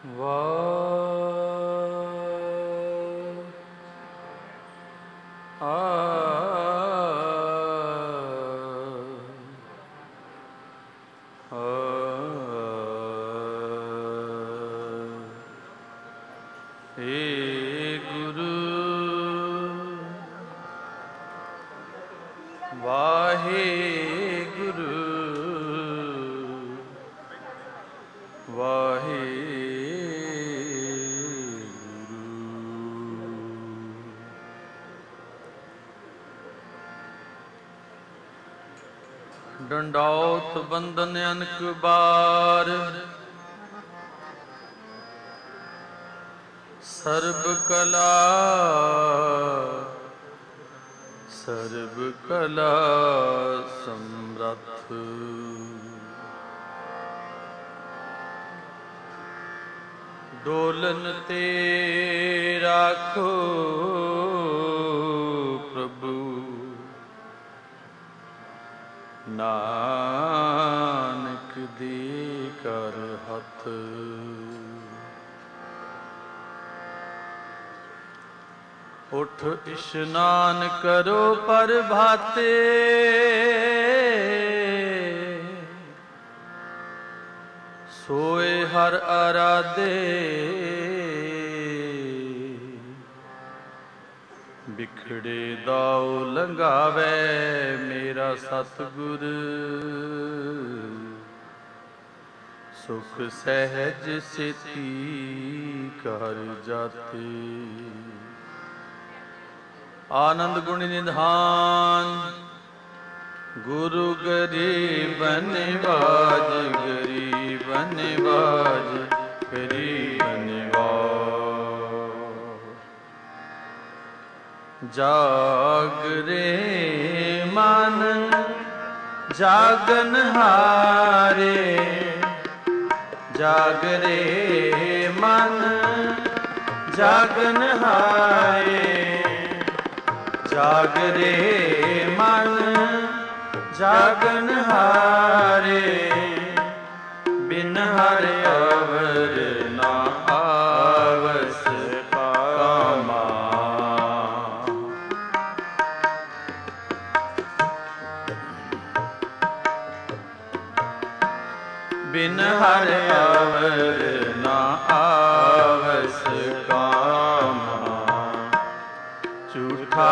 ਡੰਡੌਤ ਬੰਦਨ ਅਨਕ ਬਾਰ, ਸਰਬ ਕਲਾ ਸਮਰੱਥ। ਡੋਲਨ ਤੇ ਰਾਖੋ ਪ੍ਰਭੂ, ਨਾਨਕ ਦੀ ਕਰ ਹੱਥ। ਉਠ ਇਸ਼ਨਾਨ ਕਰੋ ਪ੍ਰਭਾਤੇ, ਸੋਏ ਹਰ ਆਰਾਧੇ। ਬਿਖੜੇ ਦਾਉ ਲੰਘਾਵੇ ਮੇਰਾ ਸਤਿਗੁਰ, ਸੁਖ ਸਹਿਜ ਸੇਤੀ ਕਰ ਜਾਤੇ। ਆਨੰਦ ਗੁਣ ਨਿਧਾਨ ਗੁਰੂ ਗਰੀਬ ਨਿਵਾਜ, ਗਰੀਬ ਨਿਵਾਜ, ਗਰੀਬ ਨਿਵਾਜ। ਜਾਗਰੇ ਮਨ ਜਾਗਨ ਹਾਰੇ, ਜਾਗਰੇ ਮਨ ਜਾਗਨ ਹਾਰੇ। ਜਾਗਰੇ ਮਨ ਜਾਗਨ ਹਾਰੇ, ਬਿਨ ਹਰਿ ਅਵਰ ਨਾ ਆਵਸ ਕਾਮਾ। ਬਿਨ ਹਰਿ ਅਵਰ ਨਾ ਆਵਸ ਕਾਮਾ। ਝੂਠਾ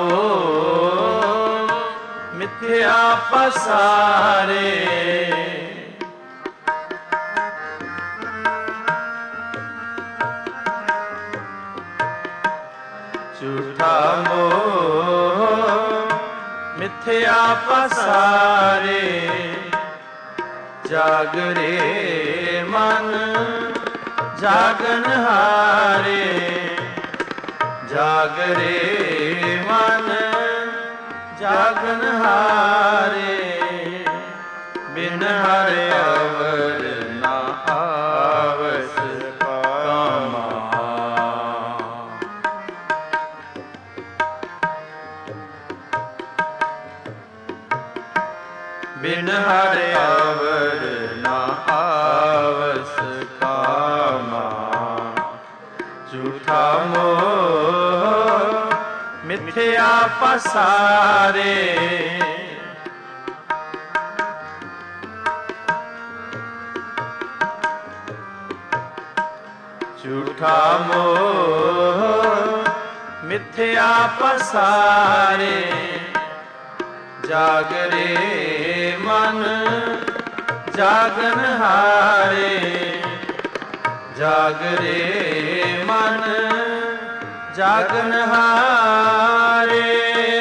ਮੋਹ ਮਿਥਿਆ ਪਸਾਰੇ, ਝੂਠਾ ਮੋਹ ਮਿਥਿਆ ਪਸਾਰੇ। ਜਾਗਰੇ ਮਨ ਜਾਗਨ ਹਾਰੇ, ਜਾਗਰੇ ਮਨ ਜਾਗਨ ਹਾਰੇ। ਬਿਨ ਹਰਿ ਅਵਰ ਨਾ ਆਵਸ ਕਾਮਾ। ਬਿਨ ਹਰਿ ਅਵਰ ਨਾ ਆਵਸ ਕਾਮਾ। ਝੂਠਾ ਮੋਹ ਮਿਥਿਆ ਪਸਾਰੇ, ਝੂਠਾ ਮੋਹ ਮਿਥਿਆ ਪਸਾਰੇ। ਜਾਗਰੇ ਮਨ ਜਾਗਨ ਹਾਰੇ, ਜਾਗਰੇ ਮਨ ਜਾਗਨ ਹਾਰੇ।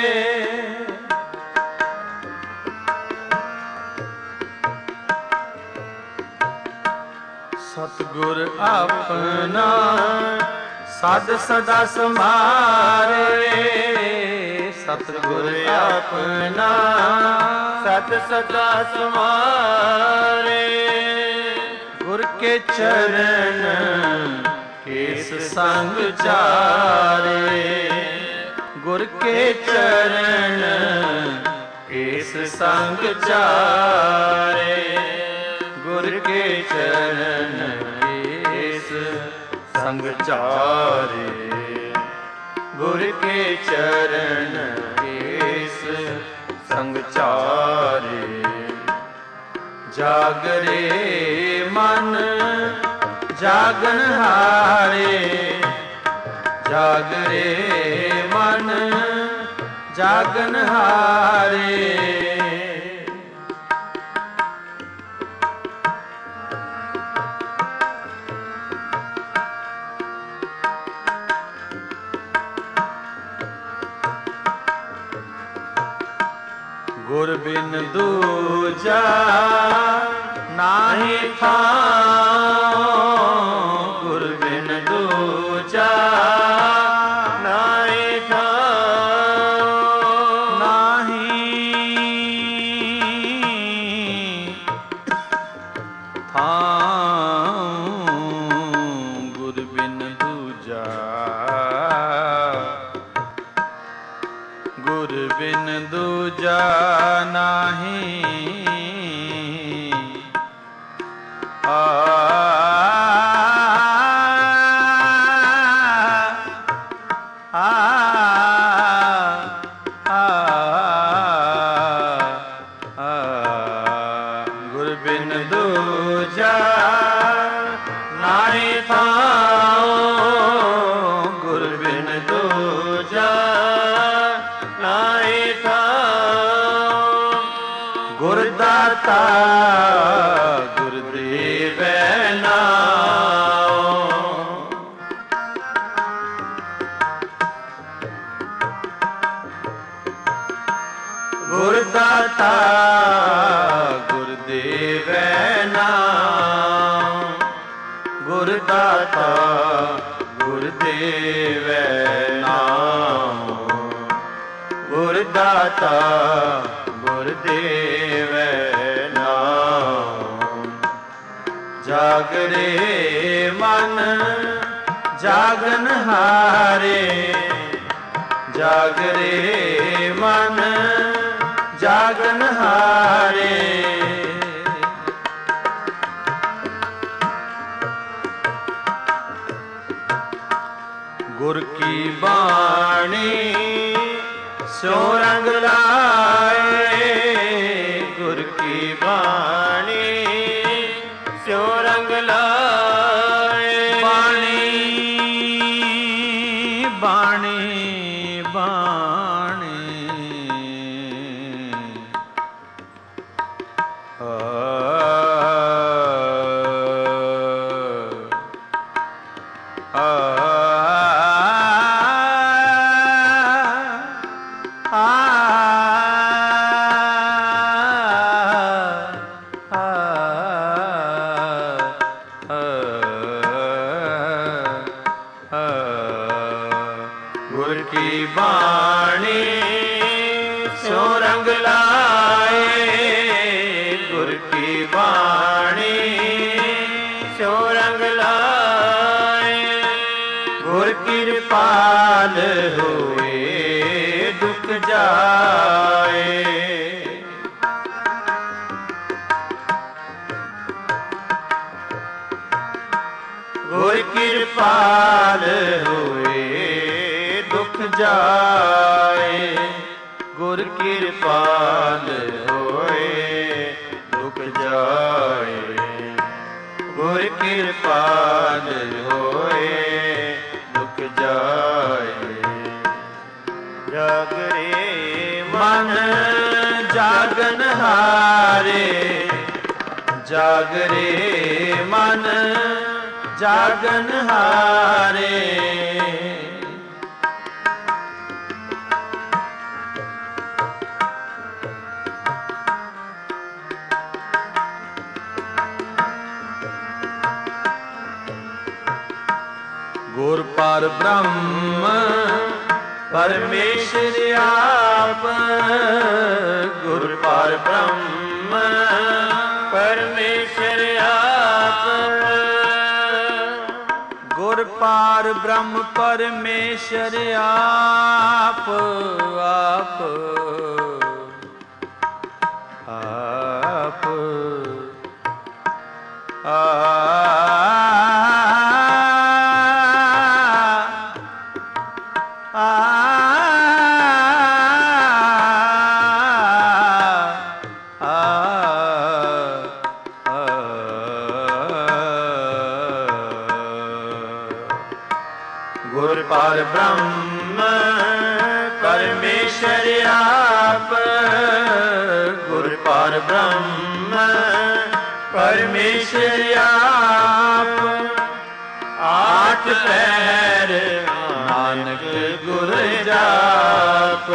ਸਤਿਗੁਰ ਆਪਣਾ ਸਦ ਸਦਾ ਸਮਾਰੇ, ਸਤਿਗੁਰ ਆਪਣਾ ਸਦ ਸਦਾ ਸਮਾਰੇ। ਗੁਰ ਕੇ ਚਰਨ ਕੇਸ ਸੰਗ ਚਾਰੇ, ਗੁਰ ਕੇ ਚਰਨ ਕੇਸ ਸੰਗ ਚਾਰੇ। ਗੁਰ ਕੇ ਚਰਨ ਕੇਸ संग चारे, गुर के चरण केस संग चारे। जागरे मन जागन हारे, जागरे मन जागन हारे। गुर बिन दूजा नाहि थाओ, गुर बिन दूजा नाहि थाओ। नाहि थाओ गुर बिन दूजा, गुर बिन दूजा नाहि। गुर बिन दूजा नाहि थाओ, गुर बिन दूजा नाहि थाओ। गुर दाता गुर देवै नाओ, गुर दाता गुर देवै नाओ, गुर दाता गुर देवै नाओ, गुर दाता गुर देवै नाओ। जागरे मन जागन हारे, जागरे मन जागन हारे। गुर की बाणी स्यो रंग लाए, गुर की बाणी स्यो रंग लाए। बाणी बाणी बाणी गुर की बाणी स्यो रंग लाए, गुर की बाणी स्यो रंग लाए। गुर कृपाल होए दुख जाए, गुर कृपाल होए दुख जाए, गुर कृपाल होए दुख जाए, गुर कृपाल होए दुख जाए। जागरे मन जागन हारे, जागरे मन जागन हारे। गुर पर ब्रह्म परमेश्वर आप, गुर पर ब्रह्म परमेश्वर आप, गुर पर ब्रह्म परमेश्वर आप। आप आप आप ब्रह्म परमेश्वर आप, गुर पार ब्रह्म परमेश्वर आप। आठ पैर नानक गुर जाप,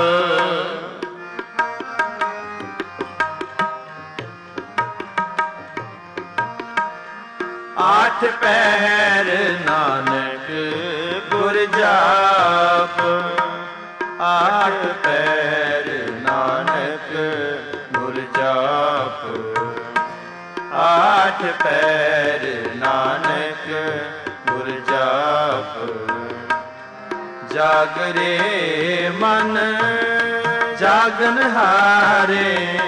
आठ पैर नानक गुर जाप। आठ पैर नानक गुर जाप, आठ पैर नानक गुर जाप। जागरे मन जागन हारे,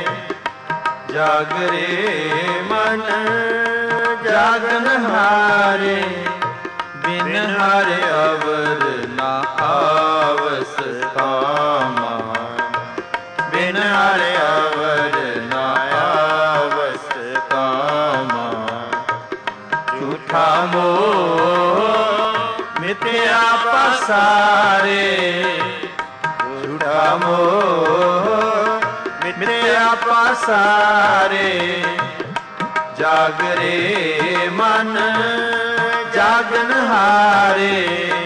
जागरे मन जागन हारे। बिन हरे अवर ना आवस कामा, बिन हरे अवर ना आवस कामा। झूठा मोह मिथ्या पसारे, झूठा मोह मिथ्या पसारे। जागरे मन जागन हारे,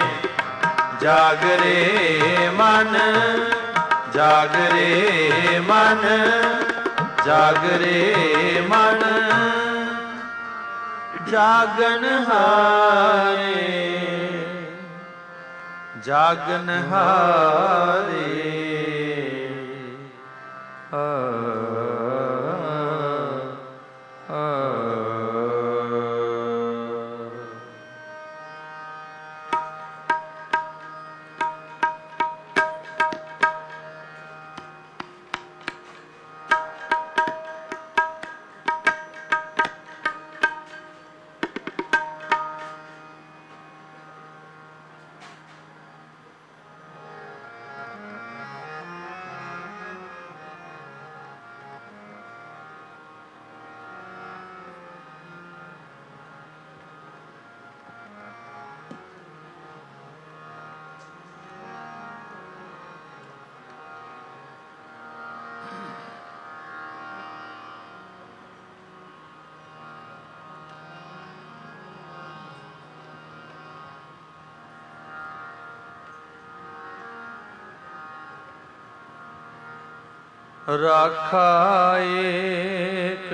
जागरे मन जागरे मन जागरे मन जागन हारे, जागन हारे। राखा एक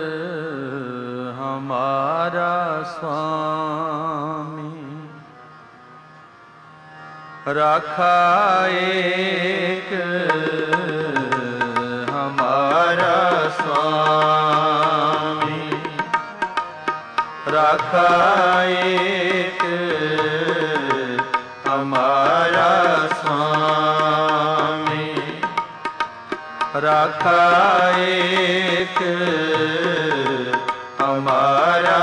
हमारा स्वामी, राखा एक हमारा स्वामी, राखा एक हमारा स्वामी। राखा एक हमारा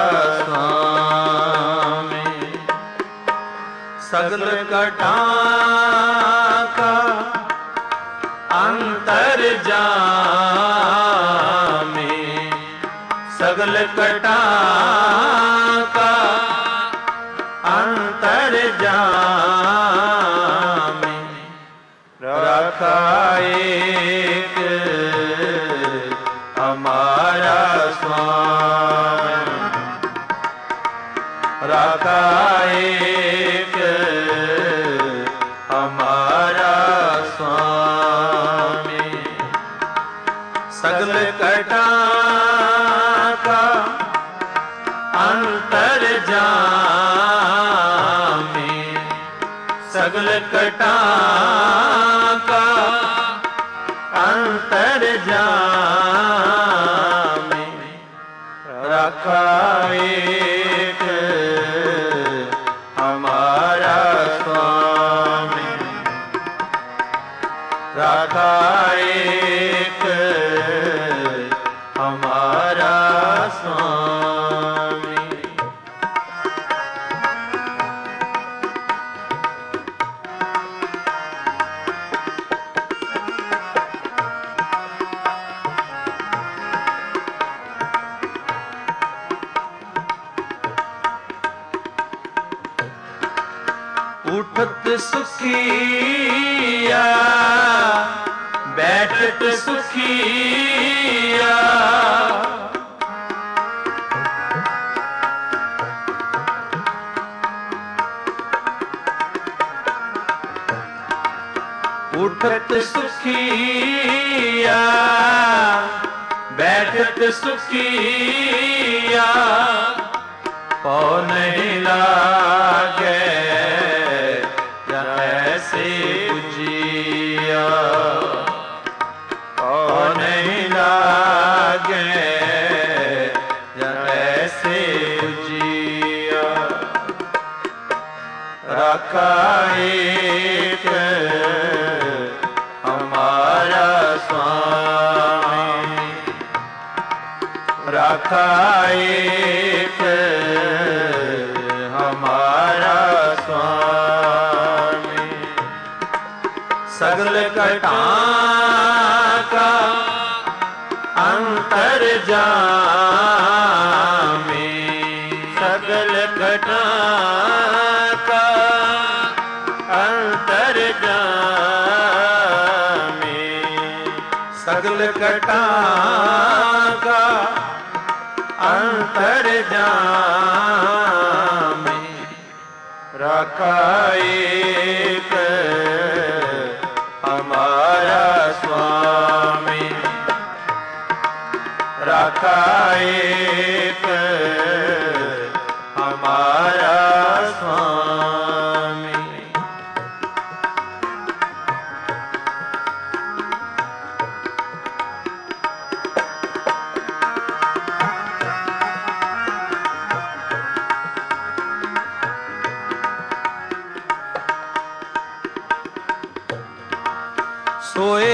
स्वामी। सगल कटा का अंतर जामे, सगल कटा का अंतर जामे। राखा एक हमारा स्वामी, राखा एक हमारा स्वामी। सगल कटा का अंतर जामे, सगल कटा का अंतर जामे। राखा एक हमारा स्वामी, राखा एक हमारा स्वामी। उठत सुखिया बैठत सुखिया उठत सुखिया बैठत सुखिया पौ नहीं लागे ऐसे बुझिया पौ नहीं लागे ऐसे बुझिया रखा एक हमारा स्वामी रखा एक हमारा स्वामी सगल घटा का अंतर जामी सगल घटा का अंतर जामी सगल घटा का अंतर जामी रखा एक हमारा स्वामी रखा एक हमारा स्वामी सोए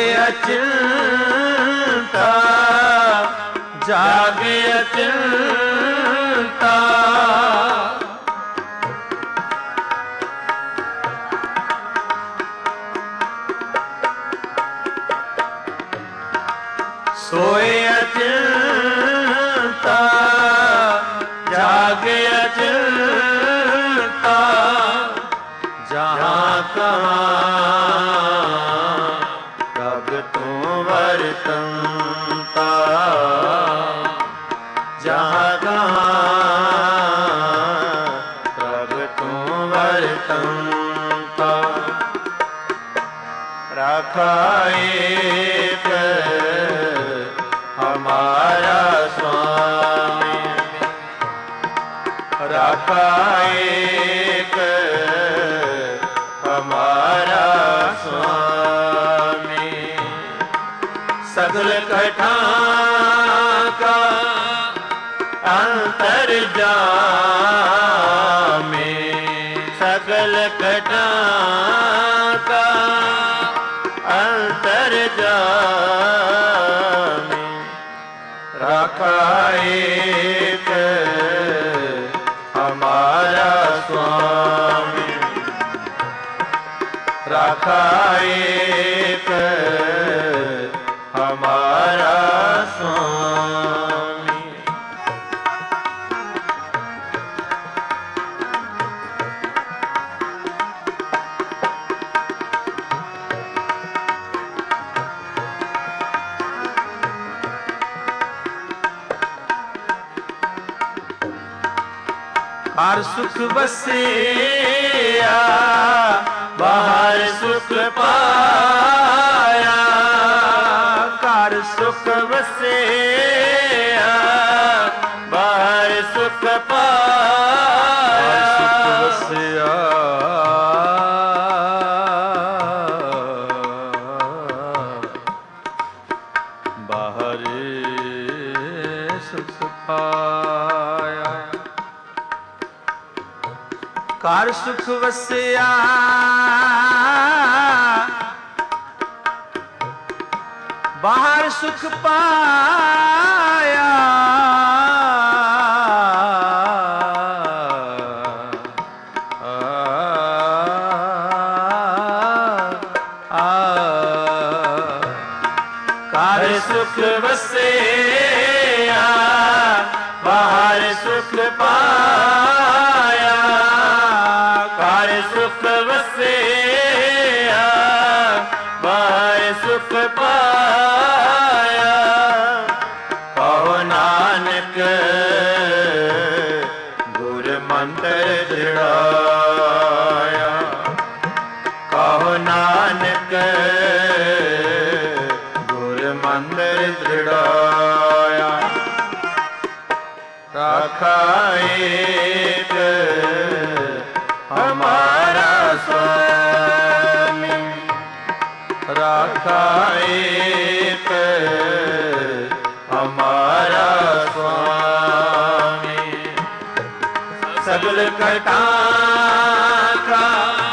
अचिंता जागे अचिंता सोए अचिंता जागे अचिंता जहाँ कहाँ तू वर्तनता जहाँ कहाँ तब तू वर्तनता रखा एक हमारा स्वामी रखा एक हमारा स्वामी सगल घटा का अंतर जामी सगल घटा का अंतर जामी रखा एक हमारा स्वामी रखा एक हमारा स्वामी हर सुख बसिया बाहर सुख पाया कार सुख बसिया बाहर सुख पाया सुख बसिया बाहर सुख पाया कार सुख वसिया बाहर सुख पाया कार सुख वसिया बाहर सुख पाया कार सुख वसिया पाया। कहो नानक गुर मंत्र दृढ़ाया। कहो नानक गुर मंत्र दृढ़ाया। राखा एक हमारा स्वामी। राखा एक हमारा स्वामी। सगल घटा का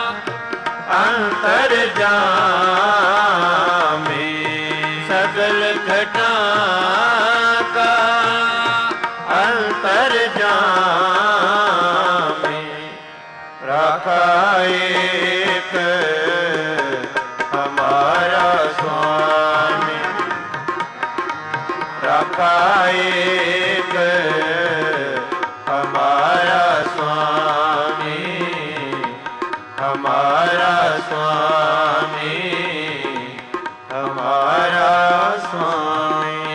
अंतर्यामी। सगल घटा का अंतर्यामी। राखा एक हमारा स्वामी। राखा एक हमारा स्वामी। हमारा स्वामी। हमारा स्वामी।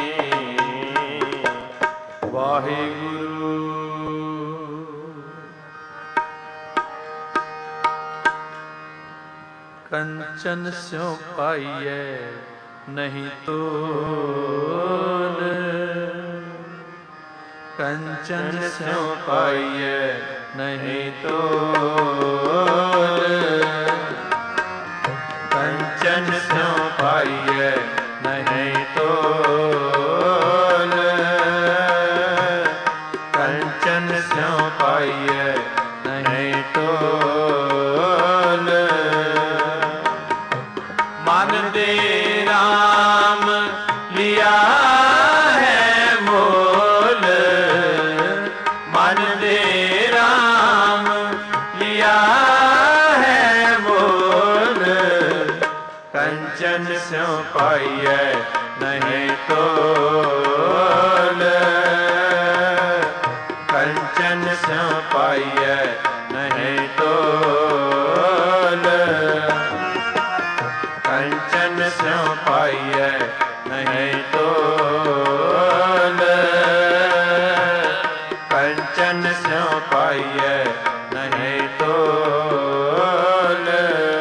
वाहिगुरु। कंचन स्यों पाइए नहीं तोल। कंचन स्यों पाइए नहीं तोल। कंचन स्यों पाइए नहीं तोल। कंचन स्यों पाइए नहीं तोल। मन दे राम लिया है मोल। मन दे राम लिया है मोल। कंचन स्यों पाइए नहीं तोल। कंचन स्यों पाइए नहीं तोल। कंचन स्यों पाइए नहीं तोल। कंचन स्यों पाइए नहीं तोल।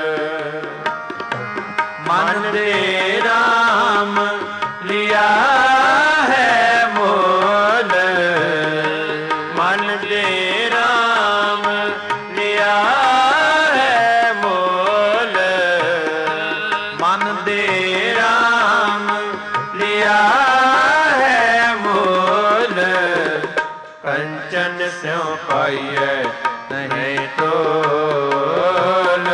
मन दे राम लिया है मोल। मन दे राम लिया है मोल। मन दे राम लिया है मोल। कंचन स्यों पाइए नहीं तोल।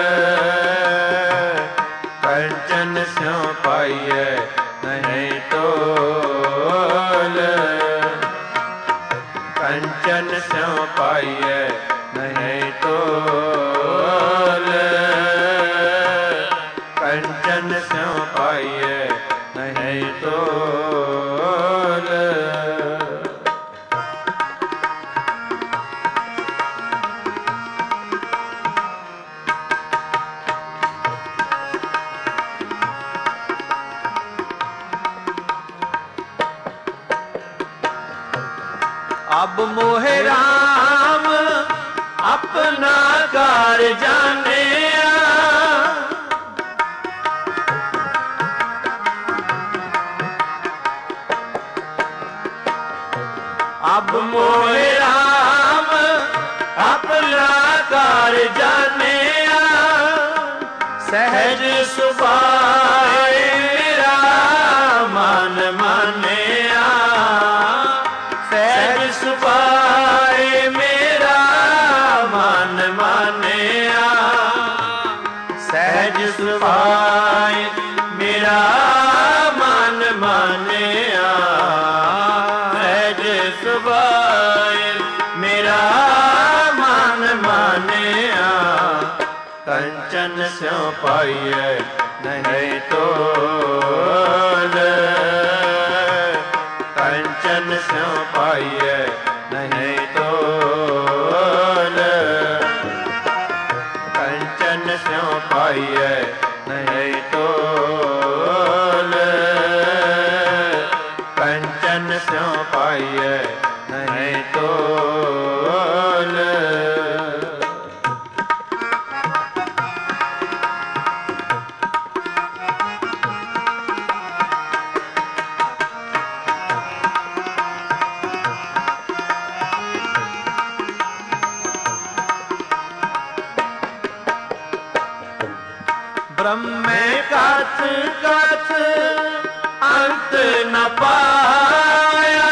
कंचन स्यों पाइए नहीं तोल। कंचन स्यों पाइए नहीं तोल। कंचन स्यों पाइए नहीं तोल। अब मोहे राम अपना कार जाने। अब मोहे राम अपना कार जाने। सहज सुभाए मेरा मन माने। सहज सुभाए मेरा मन माने। सहज सुभाए मेरा मन माने। सहज सुभाए मेरा मन माने। कंचन स्यों पाइए नहीं तोल। कंचन स्यों पाइए नहीं तोल। कंचन स्यों पाइए नहीं तोल। ਸਿਉ ਪਾਈਐ ਨਹੀਂ ਤੋਲ। ब्रह्मे कथ कथ अंत न पाया,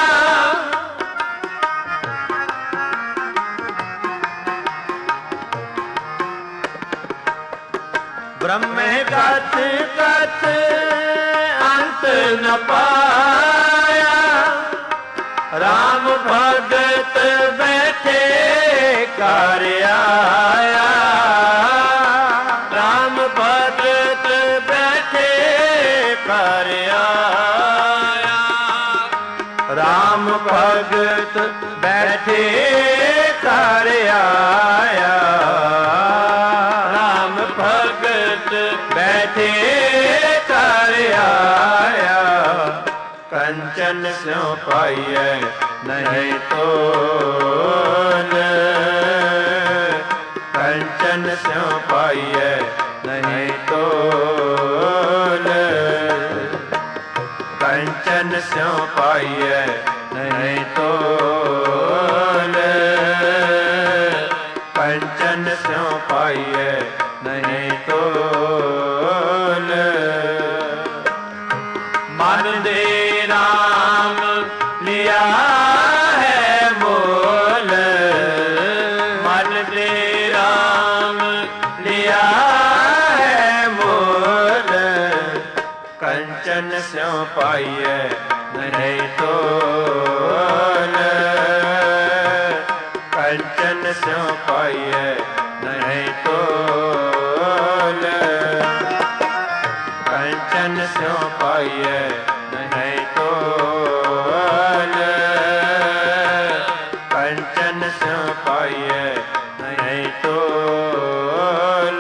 ब्रह्मे कथ कथ अंत न पाया, राम भगत बैठे कर आया, राम भगत बैठे कर आया, राम भगत बैठे कर आया, राम भगत बैठे कर आया, कंचन स्यों पाइए नहीं तोल, कंचन स्यों पाइए नहीं तोल, कंचन स्यों पाइए नहीं तोल, कंचन स्यों पाइए नहीं तोल। मन दे राम लिया है मोल, मन दे राम लिया है मोल, कंचन स्यों पाइए नहीं तोल, कंचन स्यों पाइए नहीं तोल, कंचन स्यों पाइए नहीं तोल, कंचन स्यों पाइए नहीं तोल।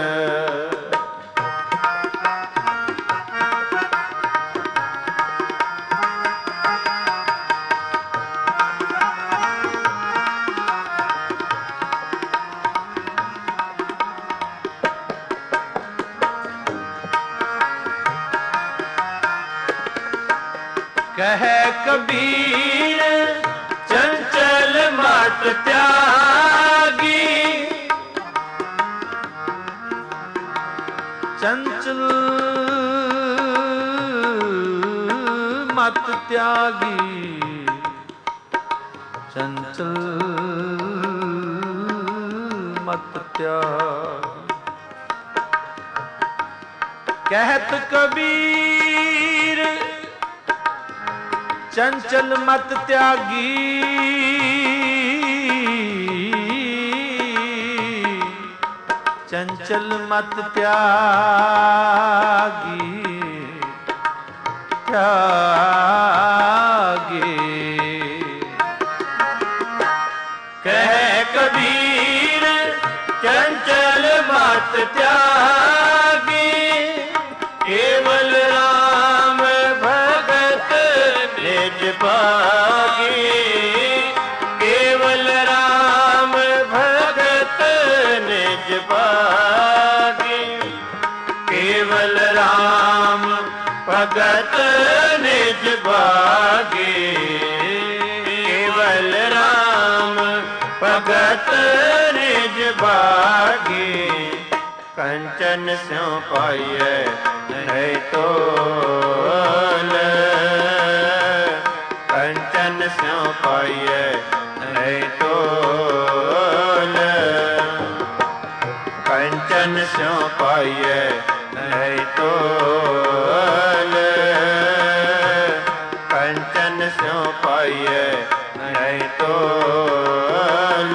कह कबीर चंचल मत त्यागी, चंचल मत त्यागी, चंचल मत त्यागी। कहत कबीर चंचल मत त्यागी, चंचल मत त्यागी, त्यागी। कह कबीर चंचल मत त्यागी, केवल राम भगत निज पागी, केवल राम भगत निज पागी, केवल राम भगत निज पागी, केवल राम भगत निज पागी। कंचन स्यों पाइए नहीं तोल, कंचन स्यों पाइए नहीं तोल, कंचन स्यों पाइए नहीं तोल, कंचन स्यों पाइए नहीं तोल।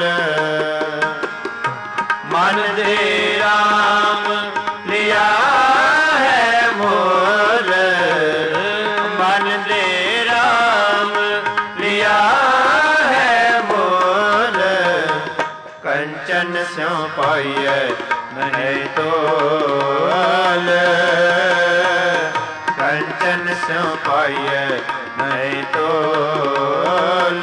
मन दे राम लिया है मोल, मन दे राम लिया है मोल, कंचन स्यों पाइए नहीं तोल, कंचन स्यों पाइए ਨਹੀਂ ਤੋਲ।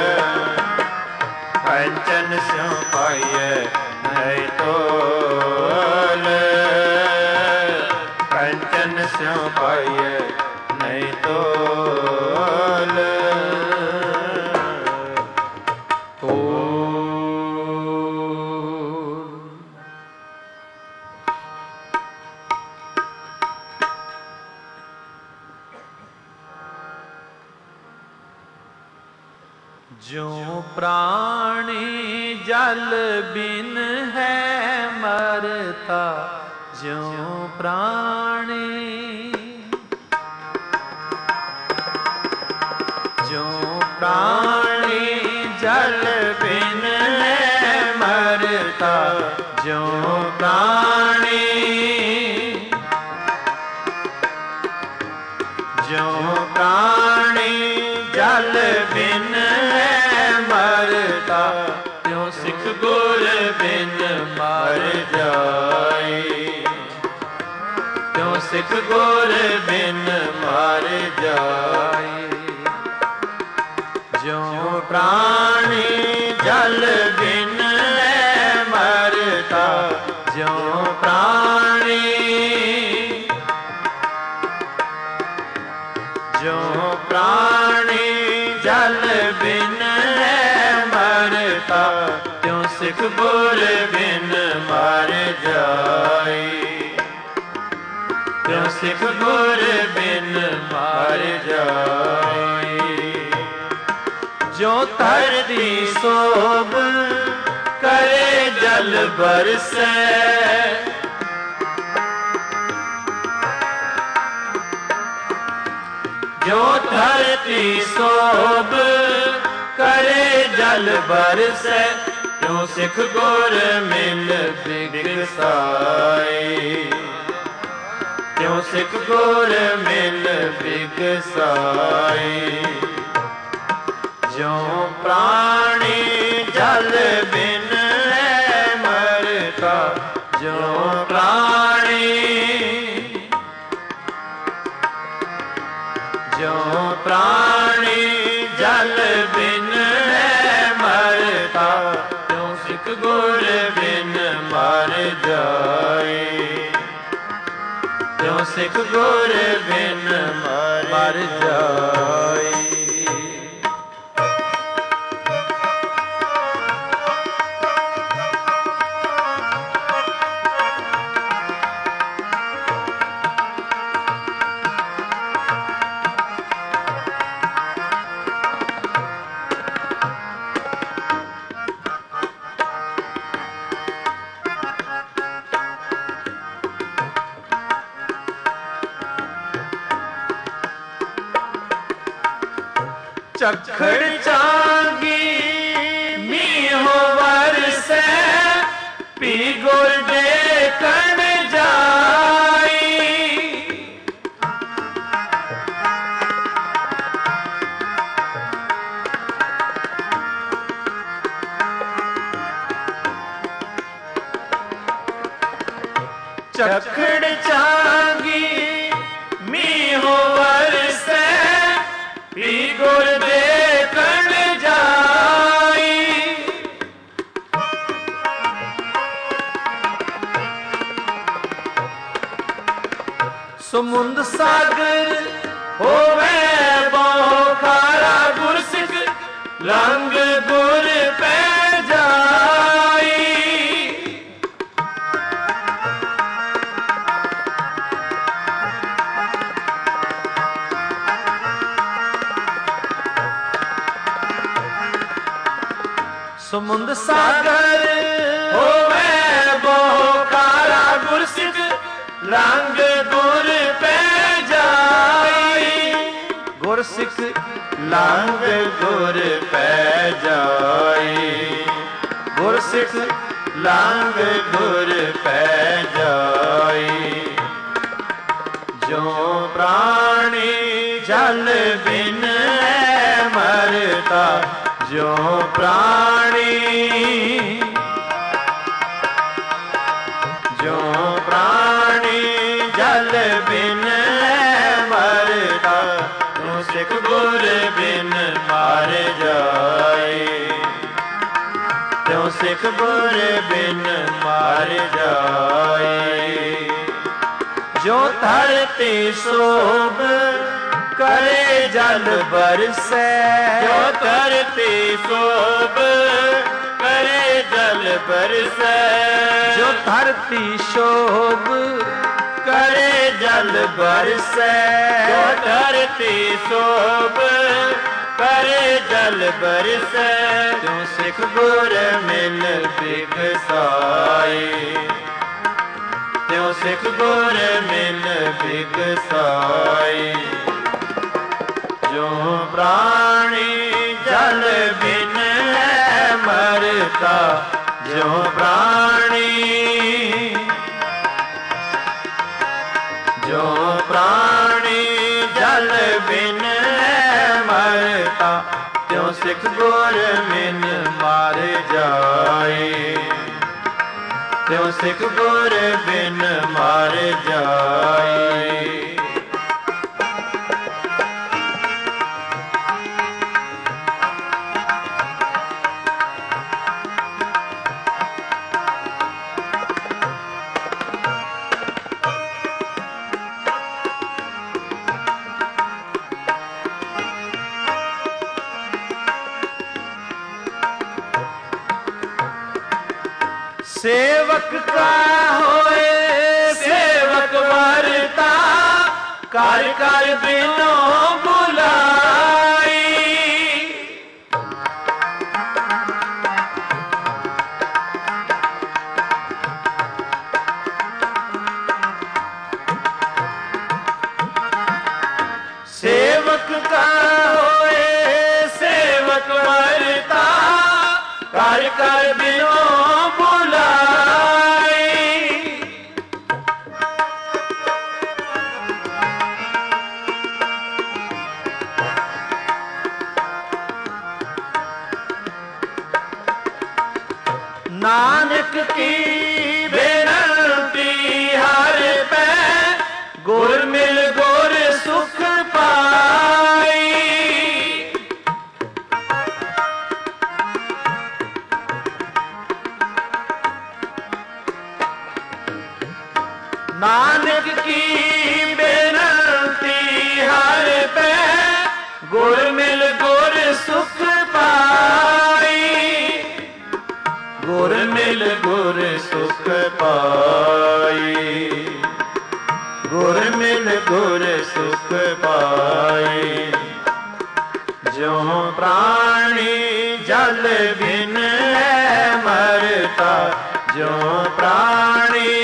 ਕੰਚਨ ਸਿਉ ਪਾਈਐ ਨਹੀਂ ਤੋਲ। ਕੰਚਨ ਸਿਉ ਪਾਈਐ ਨਹੀਂ ਤੋਲ। ਜੋ ਪ੍ਰਾਣੀ ਜਲ ਬਿਨ ਹੈ ਮਰਤਾ, ਜਿਉ ਪ੍ਰਾਣੀ ਜੋ ਪ੍ਰਾਣੀ ਜਲ ਬਿਨ ਹੈ ਮਰਤਾ, ਜਿਉ ਪ੍ਰਾਣੀ ਜਿਉ ਪ੍ਰਾਣੀ ਜਲ ਬਿਨ ਮਰਤਾ, ਤਿਉ ਸਿੱਖ ਗੁਰ ਬਿਨ ਮਰ ਜਾਏ। ਤਿਉ ਸਿੱਖ ਗੁਰ ਬਿਨ ਮਰ ਜਾਏ। ਜਿਉ ਪ੍ਰਾਣੀ ਜਲ ਬਿਨ ਮਰਤਾ, ਜਿਉ ਪ੍ਰਾਣੀ ਜਿਉ ਪ੍ਰਾਣੀ ਜਲ ਬਿਨ ਮਰਤਾ, ਤਿਉ ਸਿੱਖ ਗੁਰ ਬਿਨ ਮਰ ਜਾਏ। ਤਿਉ ਸਿੱਖ ਗੁਰ ਬਿਨ ਮਰ ਜਾਏ। ਜੋ ਧਰਤੀ ਸੋਭ ਕਰੇ ਜਲ ਬਰਸੈ, ਜੋ ਧਰਤੀ ਸੋਭ ਕਰੇ ਜਲ ਬਰਸੈ, ਤਿਉ ਸਿੱਖ ਗੁਰ ਮਿਲ ਬਿਗਸਾਏ। ਤਿਉ ਸਿੱਖ ਗੁਰ ਮਿਲ ਬਿਗਸਾਏ। ਜਿਉ ਪ੍ਰਾਣੀ ਜਲ ਬਿਨ ਮਰਤਾ, ਜਿਉ ਪ੍ਰਾਣੀ ਜਿਉ ਪ੍ਰਾਣੀ ਜਲ ਬਿਨ ਮਰਤਾ, ਤਿਉ ਸਿੱਖ ਗੁਰ ਬਿਨ ਮਰ ਜਾਏ। ਤਿਉ ਸਿੱਖ ਗੁਰ ਬਿਨ ਮਰ ਜਾਏ। ਝੱਖੜ ਚਾਂਗੀ ਮੀਂਹ ਵਰਸੈ, ਪੀ ਗੁਰ ਦੇਖਣ ਜਾਈ। ਝੱਖੜ ਚਾਂਗੀ ਮੀਂਹ ਵਰਸੈ, ਪੀ ਗੁਰ ਦੇਖਣ ਜਾਈ। ਸਮੁੰਦ ਸਾਗਰ ਹੋਵੇ ਬਹੁ ਖਾਰਾ, ਗੁਰਸਿੱਖ ਲੰਘ ਗੁਰ ਪੈ ਜਾਈ। ਸਮੁੰਦ ਸਾਗਰ ਹੋਵੇ ਬਹੁ ਖਾਰਾ, ਗੁਰਸਿੱਖ ਲੰਘ ਗੁਰ ਪੈ ਜਾਈ। ਗੁਰਸਿੱਖ ਲੰਘ ਗੁਰ ਪੈ ਜਾਈ। ਗੁਰਸਿੱਖ ਲੰਘ ਗੁਰ ਪੈ ਜਾਈ। ਜੋ ਪ੍ਰਾਣੀ ਜਲ ਬਿਨ ਮਰਤਾ, ਜੋ ਪ੍ਰਾਣੀ ਜੋ ਪ੍ਰਾਣੀ ਜਲ ਬਿਨ ਮਰਤਾ, ਤੂੰ ਸਿੱਖ ਗੁਰ ਗੁਰ ਬਿਨ ਮਰ ਜਾਏ, ਤਿਉ ਸਿੱਖ ਗੁਰ ਬਿਨ ਮਰ ਜਾਏ। ਜੋ ਧਰਤੀ ਸੋਭ ਕਰੇ ਜਲ ਬਰਸੈ, ਜੋ ਧਰਤੀ ਸੋਭ ਕਰੇ ਜਲ ਬਰਸੈ, ਜੋ ਧਰਤੀ ਸ਼ੋਭ ਕਰੇ ਜਲ ਬਰਸੈ, ਜੋ ਧਰਤੀ ਸੋਭ ਕਰੇ ਜਲ ਬਰਸੈ, ਤਿਉ ਸਿੱਖ ਗੁਰ ਮਿਲ ਬਿਗਸਾਏ, ਤਿਉ ਸਿੱਖ ਗੁਰ ਮਿਲ ਬਿਗਸਾਏ। ਜੋ ਪ੍ਰਾਣੀ ਜਲ ਬਿਨ ਹੈ ਮਰਤਾ, ਜੋ ਪ੍ਰਾਣੀ, ਜੋ ਪ੍ਰਾਣੀ ਜਲ ਬਿਨ ਹੈ ਮਰਤਾ, ਤਿਉ ਸਿੱਖ ਗੁਰ ਮਿਲ ਮਰ ਜਾਏ, ਤਿਉ ਸਿੱਖ ਗੁਰ ਬਿਨ ਮਰ ਜਾਏ। ਸੇਵਕ ਕਾ ਹੋਏ ਸੇਵਕ ਵਰਤਾ, ਕਰ ਕਰ ਬਿਨੋ ਬੁਲਾਈ। ਸੇਵਕ ਕਾ ਹੋਏ ਸੇਵਕ ਵਰਤਾ, ਕਰ ਕਰ ਬਿਨੋ ਨਾਨਕ ਕੀ ਬੇਨਤੀ ਹਰ ਪੈ, ਗੁਰ ਮਿਲ ਗੁਰ ਸੁਖ ਪਾਈ। ਨਾਨਕ ਕੀ ਬੇਨਤੀ ਹਰ ਪੈ, ਗੁਰ ਮਿਲ ਗੁਰ ਸੁਖ ਪਾਈ। ਗੁਰ ਮਿਲ ਗੁਰ ਸੁਖ ਪਾਈ, ਗੁਰ ਮਿਲ ਗੁਰ ਸੁਖ ਪਾਈ। ਜਿਉ ਪ੍ਰਾਣੀ ਜਲ ਬਿਨ ਹੈ ਮਰਤਾ, ਜਿਉ ਪ੍ਰਾਣੀ,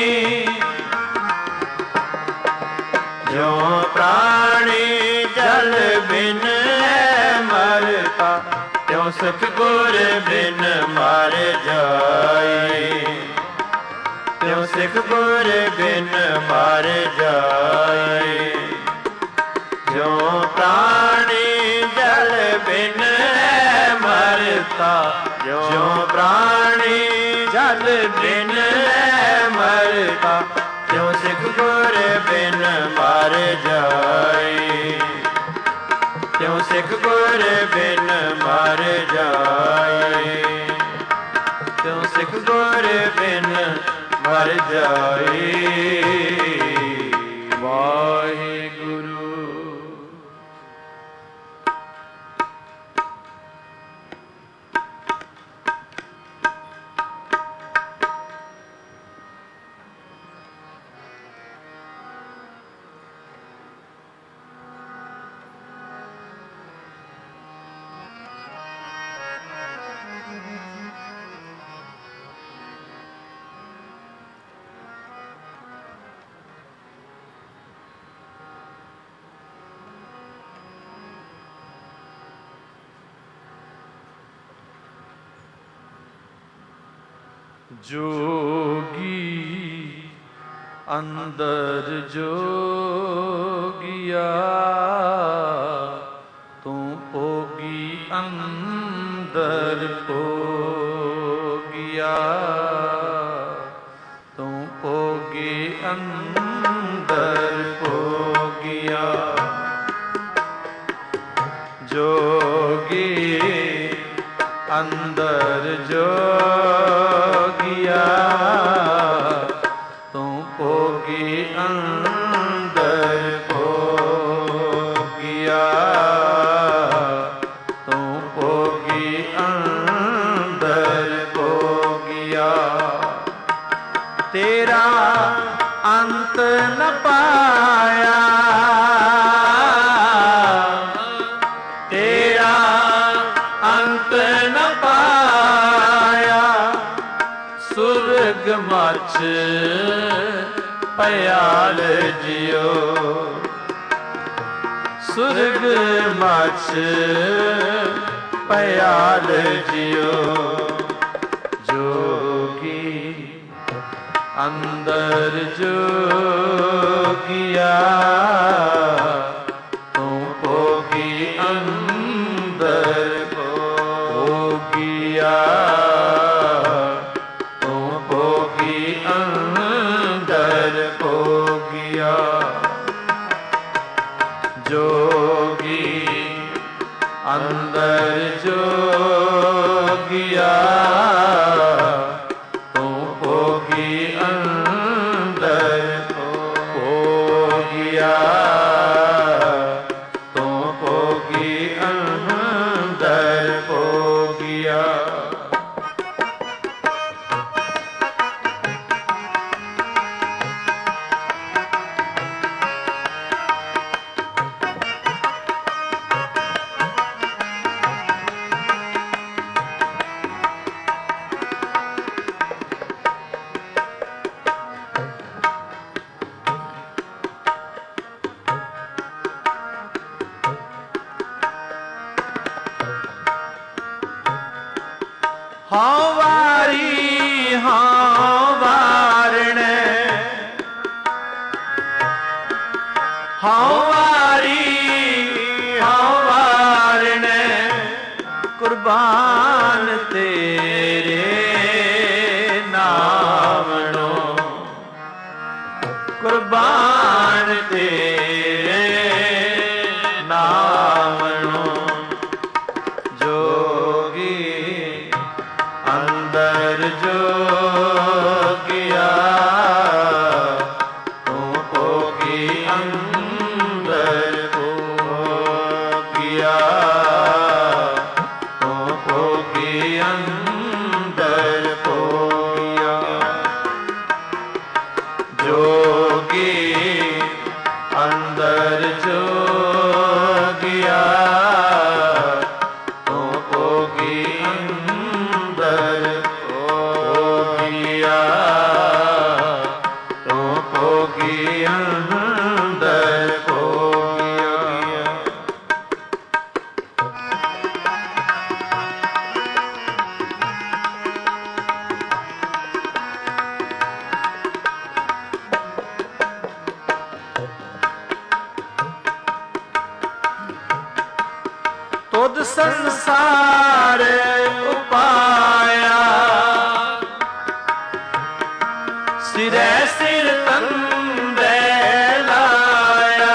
ਜਿਉ ਪ੍ਰਾਣੀ ਜਲ ਬਿਨ ਹੈ ਮਰਤਾ, ਤਿਉ ਸਿੱਖ ਗੁਰ ਬਿਨ ਮਰ ਜਾਏ, ਤਿਉ ਸਿੱਖ ਗੁਰ ਬਿਨ ਮਰ ਜਾਏ। ਜਿਉ ਪ੍ਰਾਣੀ ਜਲ ਬਿਨ ਹੈ ਮਰਤਾ, ਜਿਉ ਪ੍ਰਾਣੀ ਜਲ ਬਿਨ ਹੈ ਮਰਤਾ, ਤਿਉ ਸਿੱਖ ਗੁਰ ਬਿਨ ਮਰ ਜਾਏ, ਤਿਉ ਸਿੱਖ ਗੁਰ ਬਿਨ ਮਰ ਜਾਏ, ਤਿਉ ਸਿੱਖ ਗੁਰ ਬਿਨ ਮਰ ਜਾਏ। ਵਾਹਿਗੁਰੂ। जोगी अंदर जोगिया, तू भोगी अंदर भोगिया, तू भोगी अंदर भोगिया। जोगी अंदर जोगिया तू भोगी अंदर भोगिया तू भोगी अंदर भोगिया तेरा अंत न पाया तेरा अंत न पाया सुर्ग मच पयाल जियो सुर्ग मच पयाल जियो जोगी अंदर जोगिया तू भोगी अंदर भोगिया तू भोगी अंदर भोगिया जोगी अंदर जोगिया हाँ वारी हाँ वारण हाँ वारी हाँ वारण कुर्बान तेरे नामनो कुर्बान तेरे नामनो जोगी अंदर जोगिया तू भोगी अंदर भोगिया तू भोगी अंदर भोगिया जोगी अंदर जोगिया तू भोगी अंदर भोगिया तू भोगी अंदर भोगिया तुद संसार उपाया सिरै सिर तंदे लाया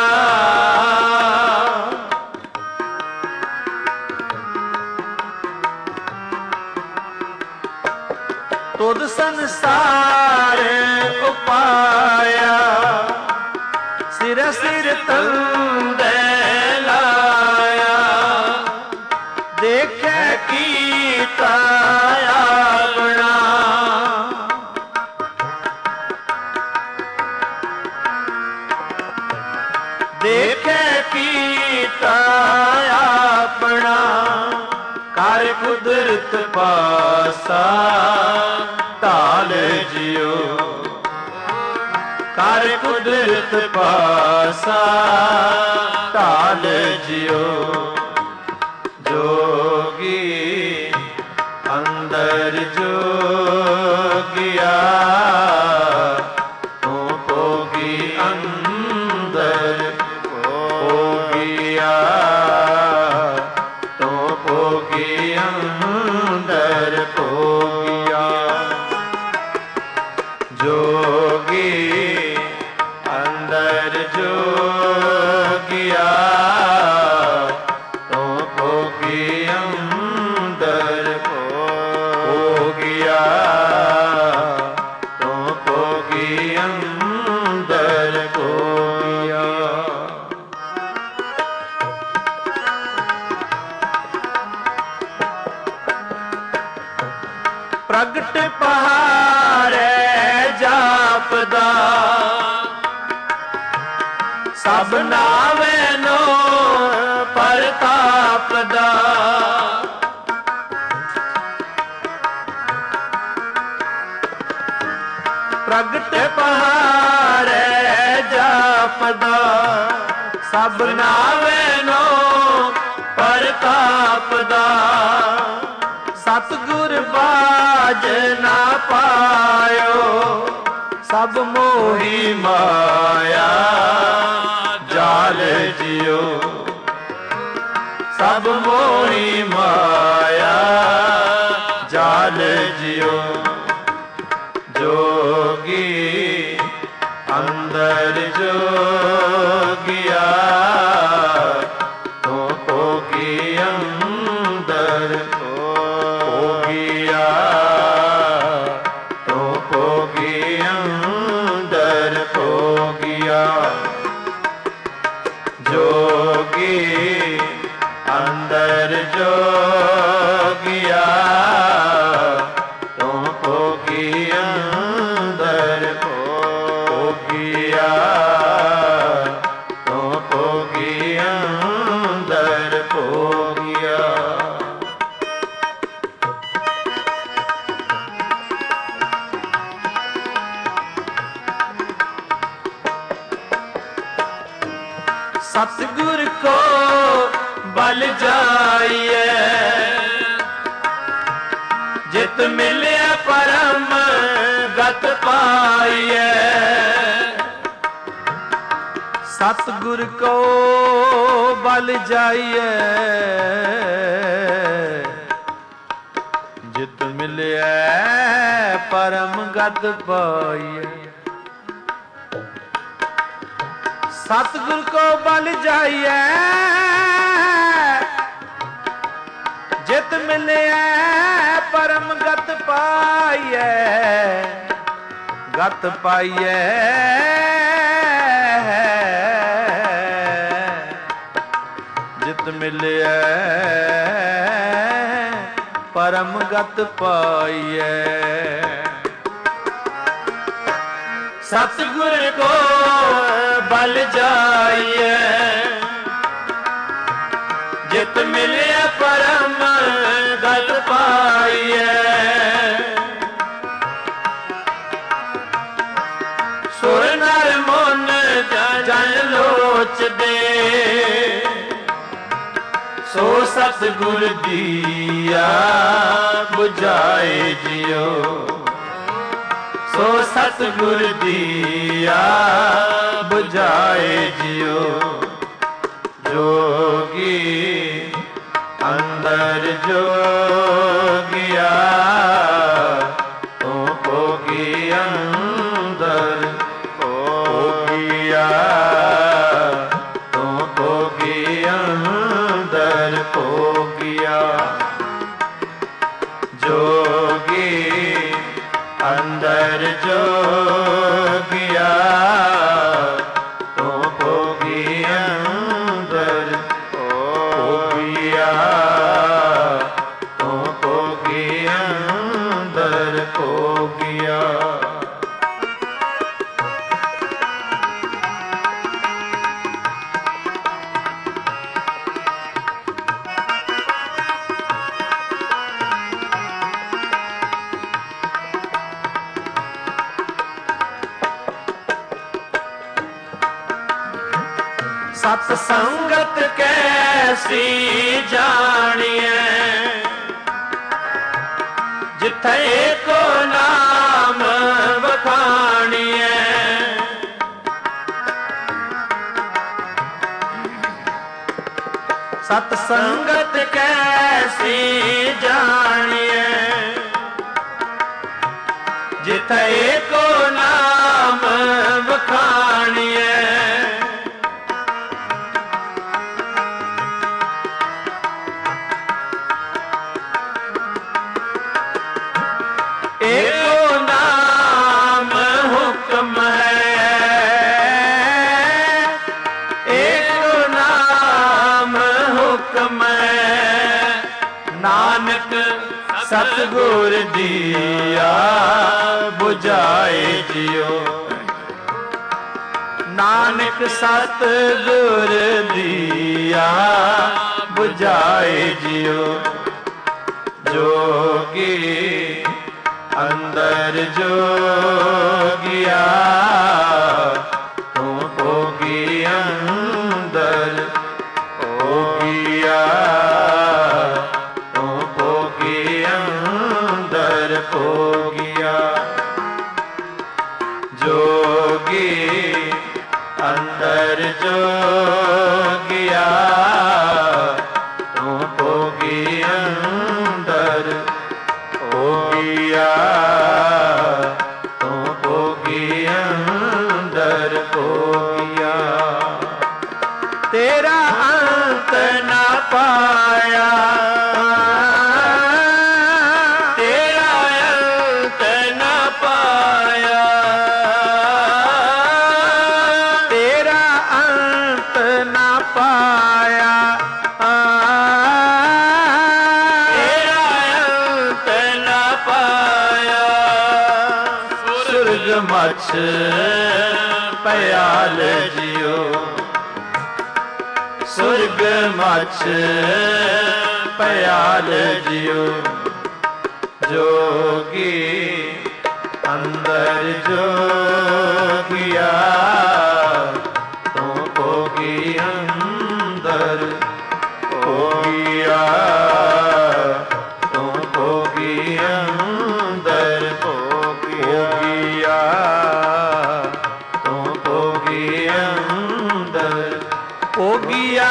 तुद संसार उपाया सिरै सिर तंदे लाया देखे कीता अपना देखे कीता अपना कर कुदरत पासा ताल जियो कर कुदरत पासा ताल जियो जोगी अंदर जोगिया तू भोगी अंदर भोगिया तू भोगी अंदर भोगिया जोगी अंदर जोगिया ਪ੍ਰਗਟ ਪਹਾੜੈ ਜਾਪਦਾ, ਸਭ ਨਾਵੇਂ ਨੋ ਪਰਤਾਪ ਦਾ। ਪ੍ਰਗਟ ਪਹਾੜੈ ਜਾਪਦਾ, ਸਭ ਨਾਵੇਂ ਨੋ ਪਰਤਾਪ ਦਾ। ਸਤਿਗੁਰ ਬਾਝ ਨਾ ਪਾਇਓ, ਸਭ ਮੋਹੀ ਮਾਇਆ ਜਾਲ ਜਿਉ। ਸਭ ਮੋਹੀ ਮਾਇਆ ਜਾਲ ਜਿਉ। ਜੋਗੀ ਅੰਦਰ ਜੋਗਿਆ, ਤੂੰ ਭੋਗੀ ਅੰਦਰ ਭੋਗਿਆ। ਤੂੰ ਭੋਗੀ ਅੰਦਰ ਭੋਗਿਆ। ਜੋਗੀ ਅੰਦਰ ਜੋਗਿਆ, ਤੂੰ ਭੋਗੀ ਅੰਦਰ ਭੋਗਿਆ। ਤੂੰ ਭੋਗੀ ਅੰਦਰ ਭੋਗਿਆ। सतगुर को बल जाइए, जित मिले परम गत पाइए। सतगुर को बल जाइए, जित मिले परम गत पाइए। सतगुर को बल जाइए, जित मिले परम गत पाइए। गत पाइए, जित मिले परम गत पाइए। सतगुर को बल जाइए, जित मिले परम गत पाइए। सुर नर मन जन लोच दे, सो सतगुर दिया बुझाए जियो। सो सतगुर दिया बुझाए जियो। जोगी अंदर जोगिया, तू भोगी अंदर भोगिया। तू भोगी अंदर भोगिया। जोगी अंदर जोगिया, तू भोगी अंदर भोगिया। तू भोगी अंदर भोगिया। सत संगत कैसी जानिए, जिथे को नाम बखानिए। सत संगत कैसी जानिए, जिथे को नाम बखानिए। एको नाम हुक्म है, एको नाम हुक्म है। ਨਾਨਕ ਸਤਿਗੁਰ ਦੀਆ 부ਝਾਏ ਜਿਉ। ਨਾਨਕ ਸਤਿਗੁਰ ਦੀਆ 부ਝਾਏ ਜਿਉ। ਜੋਗੀ ਅੰਦਰ ਜੋਗਿਆ ਤੂੰ ਭੋਗੀ ਅੰਦਰ ਭੋਗਿਆ ਤੂੰ ਭੋਗੀ ਅੰਦਰ ਭੋਗਿਆ। ਜੋਗੀ ਅੰਦਰ ਜੋਗਿਆ ਤੂੰ ਭੋਗੀ ਅੰਦਰ ਭੋਗਿਆ ਤੂੰ ਭੋਗੀ ਅੰਦਰ ਭੋਗਿਆ। ਤੇਰਾ ਅੰਤ ਨਾ ਪਾਇਆ ਤੇਰਾ ਅੰਤ ਨਾ ਪਾਇਆ ਤੇਰਾ ਅੰਤ ਨਾ ਪਾਇਆ ਮਛ ਪਿਆਲ ਜਿਉ। ਸੁਰਗ ਮਛ ਪਿਆਲ ਜਿਉ। ਜੋਗੀ ਅੰਦਰ ਜੋਗਿਆ ਤੂੰ ਭੋਗੀ ਅੰਦਰ ਭੋਗਿਆ ਤੂੰ ਭੋਗੀ ਅੰਦਰ ਭੋਗਿਆ ਤੂੰ ਭੋਗੀ ਅੰਦਰ ਭੋਗਿਆ।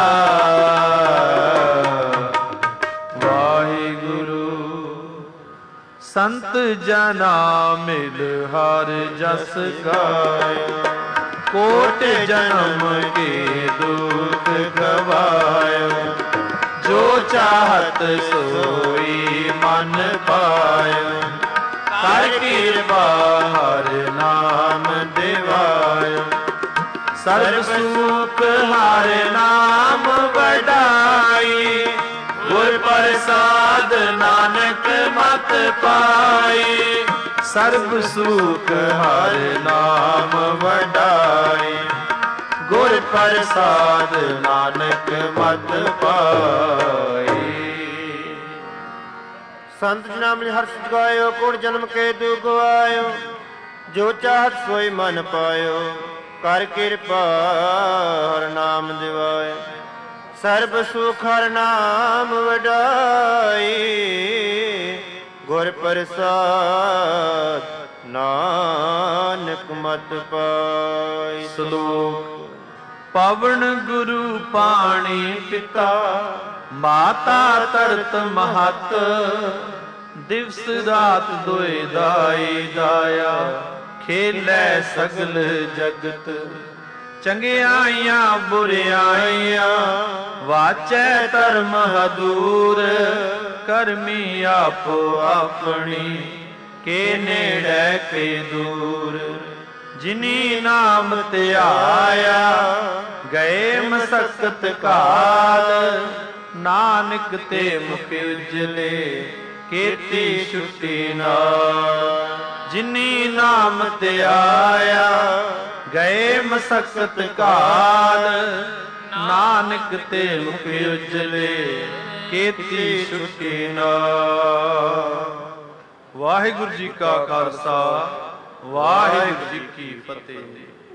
ਵਾਹਿਗੁਰੂ ਸੰਤ ਜਨਾ ਮਿਲ ਹਰ ਜਸ ਗਾਇਆ। ਕੋਟ ਜਨਮ ਕੇ ਦੁਖ ਗਵਾਇਆ। ਜੋ ਚਾਹਤ ਸੋਈ ਮਨ ਪਾਇਆ। ਕਰ ਕਿਰਪਾ ਹਰ ਨਾਮ ਦਿਵਾਇਆ। ਸਰਬ ਸੁਖ ਹਰ ਨਾਮ ਵਡਾਈ। ਗੁਰ ਪ੍ਰਸਾਦ ਨਾਨਕ ਮਤ ਪਾਈ। ਸਰਬ ਸੁਖ ਹਰ ਨਾਮ ਵਡਾਈ। ਗੁਰ ਪ੍ਰਸਾਦ ਨਾਨਕ ਮਤ ਪਾਈ। ਸੰਤ ਜਨਾਂ ਮਿਲ ਹਰਿ ਸਿੱਧ ਗਾਇਓ। ਕੋਟ ਜਨਮ ਕੇ ਦੁਖ ਗਵਾਇਓ। ਜੋ ਚਾਹਤ ਸੋਈ ਮਨ ਪਾਇਓ। ਕਰ ਕਿਰਪਾ ਹਰ ਨਾਮ ਦਿਵਾਇ। ਸਰਬ ਸੁਖ ਹਰ ਨਾਮ ਵਡਾਈ। ਗੁਰ ਪ੍ਰਸਾਦ ਨਾਨਕ ਮਤ ਪਾਈ। ਸ਼ਲੋਕ। ਪਵਨ ਗੁਰੂ ਪਾਣੀ ਪਿਤਾ ਮਾਤਾ ਤਰਤ ਮਹਤ। ਦਿਵਸ ਰਾਤ ਦੋਇ ਦਾਈ ਦਾਇਆ। ਖੇਲੇ ਸਗਲ ਜਗਤ। ਚੰਗਿਆਈਆਂ ਬੁਰਿਆਈਆਂ ਵਾਚੈ ਧਰਮ ਹਦੂਰ। ਕਰਮੀ ਆਪੋ ਆਪਣੀ ਕੇ ਨੇੜੇ ਕੇ ਦੂਰ। ਜਿਨੀ ਨਾਮ ਧਿਆਇਆ ਗਏ ਮਸਕਤ ਕਾਲ। ਨਾਨਕ ਤੇ ਮੁਖ ਉਜਲੇ ਕੀਤੀ ਛੁੱਟੀ ਨਾਲ। ਜਿਨੀ ਨਾਮ ਧਿਆਇਆ ਗਏ ਮਸਕਤ ਕਾਲ। ਨਾਨਕ ਤੇ ਮੁਖ ਉਜਲੇ ਕੀਤੀ ਛੁੱਟੀ ਨਾਲ। ਵਾਹਿਗੁਰੂ ਜੀ ਕਾ ਖਾਲਸਾ ਵਾਹਿਗੁਰੂ ਜੀ ਕੀ ਫਤਿਹ।